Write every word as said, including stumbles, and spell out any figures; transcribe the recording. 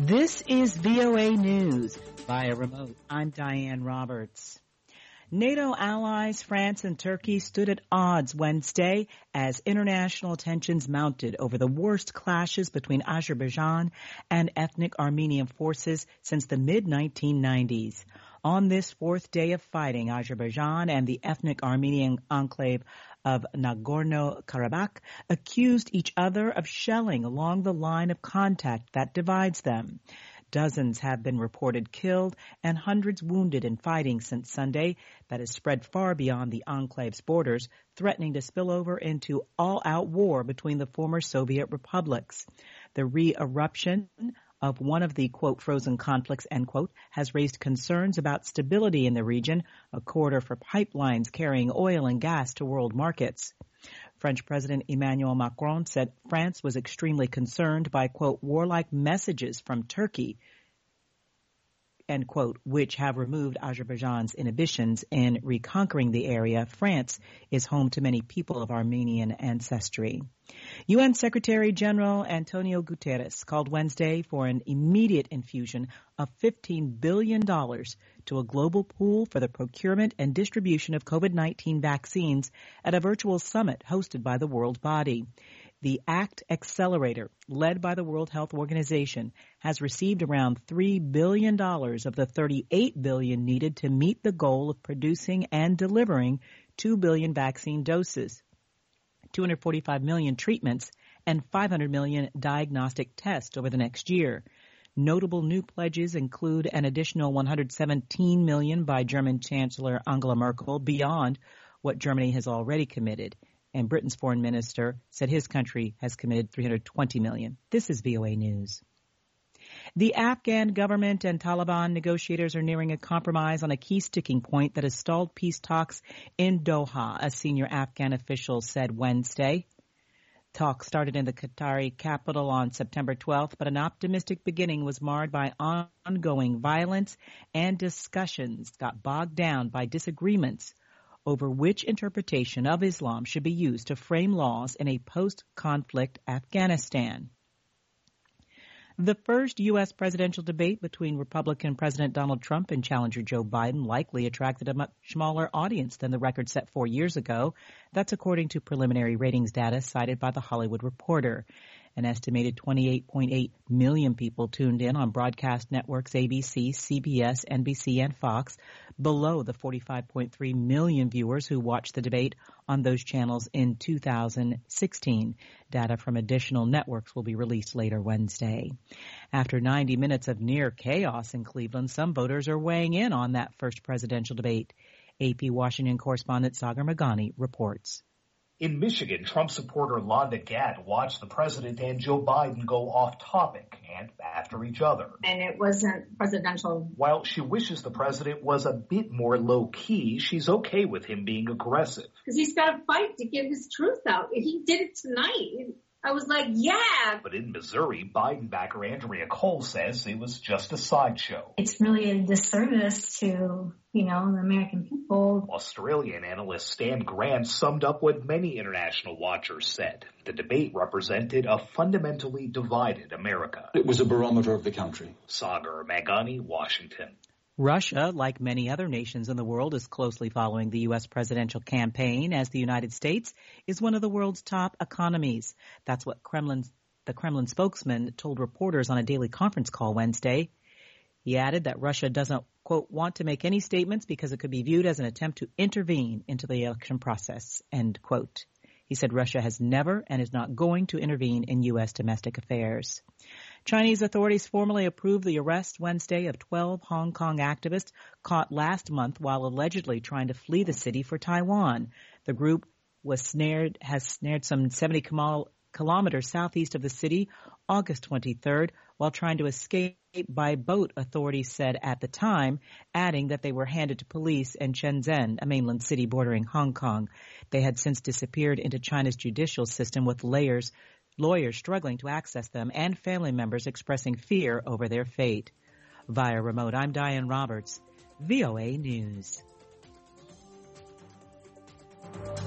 This is V O A News via remote. I'm Diane Roberts. NATO allies France and Turkey stood at odds Wednesday as international tensions mounted over the worst clashes between Azerbaijan and ethnic Armenian forces since the mid nineteen nineties. On this fourth day of fighting, Azerbaijan and the ethnic Armenian enclave of Nagorno-Karabakh accused each other of shelling along the line of contact that divides them. Dozens have been reported killed and hundreds wounded in fighting since Sunday that has spread far beyond the enclave's borders, threatening to spill over into all-out war between the former Soviet republics. The re-eruption of one of the, quote, frozen conflicts, end quote, has raised concerns about stability in the region, a corridor for pipelines carrying oil and gas to world markets. French President Emmanuel Macron said France was extremely concerned by, quote, warlike messages from Turkey, end quote, which have removed Azerbaijan's inhibitions in reconquering the area. France is home to many people of Armenian ancestry. U N Secretary General Antonio Guterres called Wednesday for an immediate infusion of fifteen billion dollars to a global pool for the procurement and distribution of COVID nineteen vaccines at a virtual summit hosted by the world body. The ACT Accelerator, led by the World Health Organization, has received around three billion dollars of the thirty-eight billion dollars needed to meet the goal of producing and delivering two billion vaccine doses, two hundred forty-five million treatments, and five hundred million diagnostic tests over the next year. Notable new pledges include an additional one hundred seventeen million dollars by German Chancellor Angela Merkel beyond what Germany has already committed. And Britain's foreign minister said his country has committed three hundred twenty million dollars. This is V O A News. The Afghan government and Taliban negotiators are nearing a compromise on a key sticking point that has stalled peace talks in Doha, a senior Afghan official said Wednesday. Talks started in the Qatari capital on September twelfth, but an optimistic beginning was marred by ongoing violence, and discussions got bogged down by disagreements over which interpretation of Islam should be used to frame laws in a post-conflict Afghanistan. The first U S presidential debate between Republican President Donald Trump and challenger Joe Biden likely attracted a much smaller audience than the record set four years ago. That's according to preliminary ratings data cited by The Hollywood Reporter. An estimated twenty-eight point eight million people tuned in on broadcast networks A B C, C B S, N B C, and Fox, below the forty-five point three million viewers who watched the debate on those channels in two thousand sixteen. Data from additional networks will be released later Wednesday. After ninety minutes of near chaos in Cleveland, some voters are weighing in on that first presidential debate. A P Washington correspondent Sagar Meghani reports. In Michigan, Trump supporter Londa Gatt watched the president and Joe Biden go off topic and after each other. And it wasn't presidential. While she wishes the president was a bit more low-key, she's okay with him being aggressive. Because he's got to fight to get his truth out. If he did it tonight, I was like, yeah. But in Missouri, Biden backer Andrea Cole says it was just a sideshow. It's really a disservice to, you know, the American people. Australian analyst Stan Grant summed up what many international watchers said. The debate represented a fundamentally divided America. It was a barometer of the country. Sagar Meghani, Washington. Russia, like many other nations in the world, is closely following the U S presidential campaign as the United States is one of the world's top economies. That's what Kremlin's, the Kremlin spokesman told reporters on a daily conference call Wednesday. He added that Russia doesn't, quote, want to make any statements because it could be viewed as an attempt to intervene into the election process, end quote. He said Russia has never and is not going to intervene in U S domestic affairs. Chinese authorities formally approved the arrest Wednesday of twelve Hong Kong activists caught last month while allegedly trying to flee the city for Taiwan. The group was snared, has snared some seventy kilometers southeast of the city August twenty-third while trying to escape by boat, authorities said at the time, adding that they were handed to police in Shenzhen, a mainland city bordering Hong Kong. They had since disappeared into China's judicial system with layers lawyers struggling to access them, and family members expressing fear over their fate. Via remote, I'm Diane Roberts, V O A News.